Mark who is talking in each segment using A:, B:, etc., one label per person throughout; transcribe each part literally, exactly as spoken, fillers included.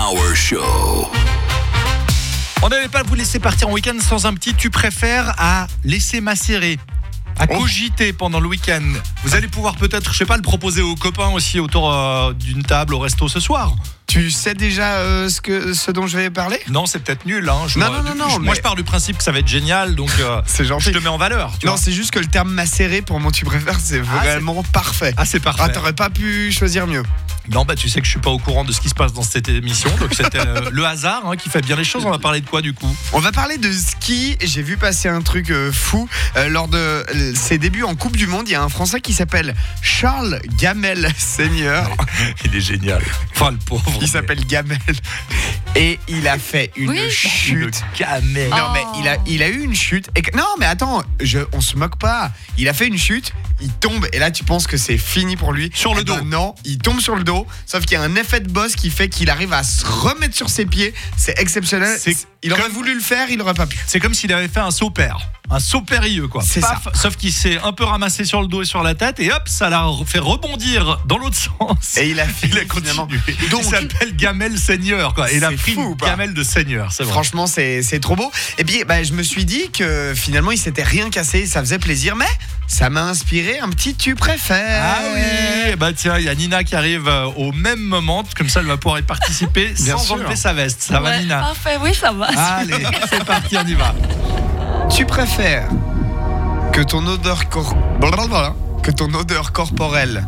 A: Power Show.
B: On n'allait pas vous laisser partir en week-end sans un petit tu préfères à laisser macérer, à
C: Oh.
B: cogiter pendant le week-end. Vous allez pouvoir peut-être, je sais pas, le proposer aux copains aussi autour euh, d'une table au resto ce soir.
C: Tu sais déjà euh, ce, que, ce dont je vais parler ?
B: Non, c'est peut-être nul. Hein. Je
C: Non,
B: vois-
C: non, non, non,
B: je-
C: mais-
B: Moi, je pars du principe que ça va être génial, donc euh,
C: C'est gentil.
B: je te mets en valeur. Tu
C: Non,
B: vois.
C: c'est juste que le terme macéré pour mon tu préfères, c'est vraiment parfait.
B: Ah, c'est parfait.
C: Ah, t'aurais pas pu choisir mieux.
B: Non, bah tu sais que je suis pas au courant de ce qui se passe dans cette émission, donc c'était euh, le hasard hein, qui fait bien les choses. On va parler de quoi du coup ?
C: On va parler de ski. J'ai vu passer un truc euh, fou. Euh, lors de euh, ses débuts en Coupe du Monde, il y a un Français qui s'appelle Charles Gamel Senior.
B: Il est génial. Enfin, le pauvre.
C: Il s'appelle Gamel. Et il a fait une
D: Oui.
B: Une
C: chute.
B: gamelle.
C: Non, mais
D: Oh.
C: il a, il a eu une chute. Et que- non, mais attends, je, on se moque pas. Il a fait une chute, il tombe, et là tu penses que c'est fini pour lui.
B: Sur le
C: Eh ben
B: dos.
C: non, il tombe sur le dos, sauf qu'il y a un effet de boss qui fait qu'il arrive à se remettre sur ses pieds. C'est exceptionnel.
B: C'est
C: Il aurait
B: comme-
C: voulu le faire, il aurait pas pu.
B: C'est comme s'il avait fait un saut père. Un saut périlleux, quoi.
C: C'est
B: Paf, sauf qu'il s'est un peu ramassé sur le dos et sur la tête, et hop, ça l'a fait rebondir dans l'autre sens.
C: Et il a fini
B: il a
C: finalement.
B: continué.
C: Donc-
B: il s'appelle Gamel Seigneur, quoi. Et il a
C: C'est
B: pris
C: fou,
B: une
C: ou pas
B: gamelle de Seigneur, c'est vrai.
C: Franchement, c'est c'est trop beau. Et puis, bah, je me suis dit que finalement, il s'était rien cassé, ça faisait plaisir, mais ça m'a inspiré un petit tu préfères.
B: Ah oui, bah tiens, il y a Nina qui arrive euh, au même moment, comme ça elle va pouvoir y participer
C: Bien
B: sans
C: sûr.
B: enlever sa veste. Ça va
D: Ouais,
B: Nina?
D: Parfait, oui, ça va.
B: Allez, c'est parti, on y va.
C: Tu préfères que ton odeur cor- blablabla, que ton odeur corporelle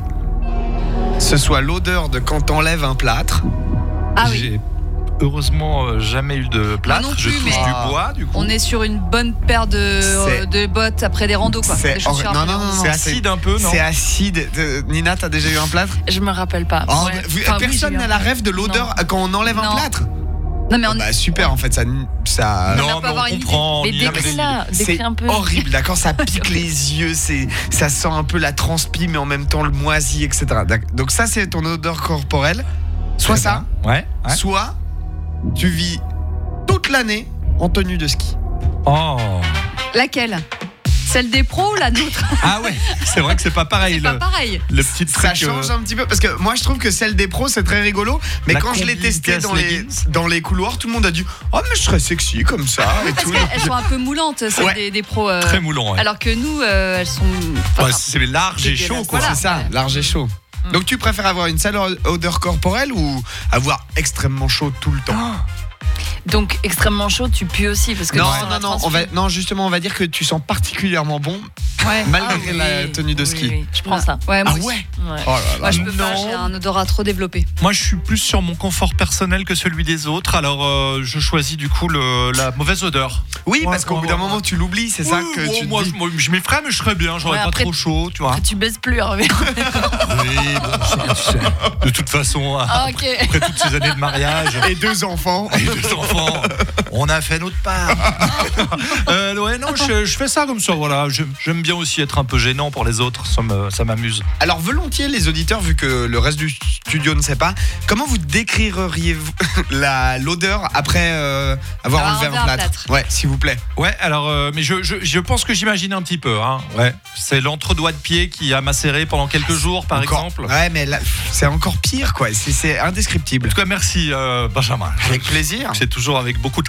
C: ce soit l'odeur de quand t'enlèves un plâtre.
D: Ah oui.
B: J'ai heureusement euh, jamais eu de plâtre.
D: non
B: Je
D: plus,
B: touche
D: mais-
B: du bois, du coup.
D: On est sur une bonne paire de,
C: C'est-
D: euh, de bottes après des randos, quoi.
C: C'est
D: Des chaussures
C: horrible.
D: après
C: Non,
D: des
C: non,
D: randos.
C: non,
B: C'est
C: c'est-
B: acide un peu, non?
C: C'est acide. De- Nina, t'as déjà eu un plâtre?
D: Je me rappelle pas.
C: Oh,
D: Ouais.
C: mais vous-
D: Enfin, oui,
C: Personne
D: j'ai eu
C: n'a
D: un-
C: la rêve de l'odeur
D: Non.
C: quand on enlève un
D: Non.
C: plâtre.
D: Non, mais on
C: Bah super, en fait, ça. ça
B: Non,
D: on
B: mais
D: peut avoir
B: on
D: une idée.
B: comprend,
D: Mais
B: Nina,
D: décris-la, décris
C: C'est
D: un peu.
C: horrible, d'accord? Ça pique les yeux, c'est, ça sent un peu la transpi, mais en même temps le moisi, et cetera. D'ac- Donc ça, c'est ton odeur corporelle. Soit ça,
B: Ouais. ouais.
C: soit tu vis toute l'année en tenue de ski.
B: Oh.
D: Laquelle? Celle des pros ou la nôtre?
B: Ah ouais, c'est vrai que c'est pas pareil.
D: C'est pas
B: le,
D: pareil.
B: le petit truc.
C: Ça
B: euh,
C: change un petit peu parce que moi je trouve que celle des pros c'est très rigolo, mais
B: La
C: quand je l'ai
B: combi
C: testé
B: casse
C: dans les,
B: leggings.
C: dans les couloirs, tout le monde a dit oh mais je serais sexy comme ça et
D: Parce
C: tout.
D: qu'elles sont un peu moulantes, celles
C: Ouais.
D: des, des pros. euh,
B: Très moulant. Ouais.
D: Alors que nous, euh, elles sont. enfin,
B: Ouais, c'est large et
D: dégueulasse.
B: chaud, quoi.
D: Voilà.
C: C'est ça, large et chaud.
D: Mm.
C: Donc tu préfères avoir une sale odeur corporelle ou avoir extrêmement chaud tout le temps?
D: Donc extrêmement chaud, tu pues aussi parce que
C: Non,
D: tu sens la
C: non, non, on
D: transpi.
C: va, non, justement, on va dire que tu sens particulièrement bon.
D: Ouais.
C: malgré
D: Ah,
C: la
D: oui.
C: tenue de
D: Oui,
C: ski.
D: oui, je prends ça. Ouais, moi
C: Ah
D: aussi.
C: ouais
D: Ouais.
C: Oh là là.
D: Moi, je peux pas,
B: Non.
D: j'ai un odorat trop développé.
B: Moi, je suis plus sur mon confort personnel que celui des autres. Alors, euh, je choisis du coup le, la mauvaise odeur.
C: Oui,
B: Ouais,
C: parce qu'au
B: ouais,
C: bout d'un
B: ouais.
C: moment, tu l'oublies, c'est ça
B: Oui,
C: que
B: bon,
C: tu te
B: moi,
C: dis.
B: moi, je m'y ferais, mais je serais bien. J'aurais
D: Ouais,
B: pas
D: après-
B: trop chaud, tu vois.
D: Après, tu baisses plus, Hervé.
B: Oui, bon, ça, tu sais. De toute façon,
D: Ah, ok.
B: après toutes ces années de mariage
C: Et deux enfants.
B: et deux enfants, on a fait notre part. euh, ouais, non, je, je fais ça comme ça. Voilà, j'aime j'aime bien aussi être un peu gênant pour les autres. Ça me, ça m'amuse.
C: Alors volontiers les auditeurs, vu que le reste du studio ne sait pas, comment vous décririez-vous la l'odeur après euh, avoir
D: Avoir
C: enlevé
D: enlevé
C: un
D: un
C: plâtre?
D: plâtre.
C: Ouais, s'il vous plaît.
B: Ouais, alors, euh, mais je, je, je pense que j'imagine un petit peu. Hein. Ouais, c'est l'entre-doigt de pied qui a macéré pendant quelques jours, par
C: Encore-
B: exemple.
C: Ouais, mais là, c'est encore pire, quoi. C'est, c'est indescriptible.
B: En tout cas, merci euh, Benjamin.
C: Avec plaisir.
B: C'est toujours avec beaucoup de